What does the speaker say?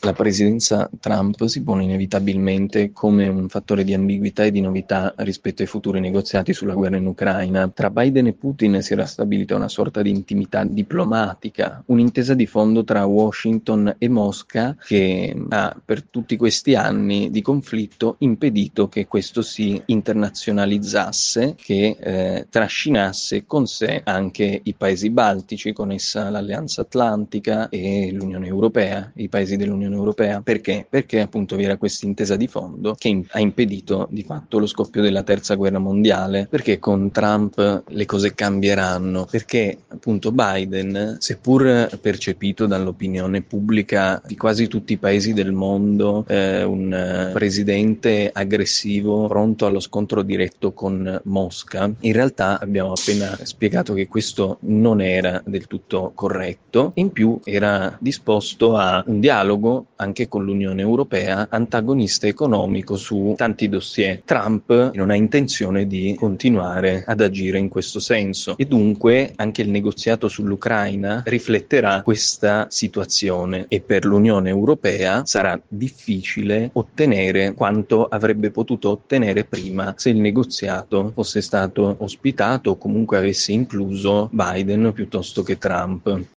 La presidenza Trump si pone inevitabilmente come un fattore di ambiguità e di novità rispetto ai futuri negoziati sulla guerra in Ucraina. Tra Biden e Putin si era stabilita una sorta di intimità diplomatica, un'intesa di fondo tra Washington e Mosca che ha per tutti questi anni di conflitto impedito che questo si internazionalizzasse, che trascinasse con sé anche i paesi baltici, con essa l'Alleanza Atlantica e l'Unione Europea, i paesi dell'Unione Europea. Perché? Perché appunto vi era questa intesa di fondo che ha impedito di fatto lo scoppio della terza guerra mondiale. Perché con Trump le cose cambieranno? Perché appunto Biden, seppur percepito dall'opinione pubblica di quasi tutti i paesi del mondo un presidente aggressivo pronto allo scontro diretto con Mosca, in realtà abbiamo appena spiegato che questo non era del tutto corretto. In più era disposto a un dialogo anche con l'Unione Europea, antagonista economico su tanti dossier. Trump non ha intenzione di continuare ad agire in questo senso e dunque anche il negoziato sull'Ucraina rifletterà questa situazione e per l'Unione Europea sarà difficile ottenere quanto avrebbe potuto ottenere prima se il negoziato fosse stato ospitato o comunque avesse incluso Biden piuttosto che Trump.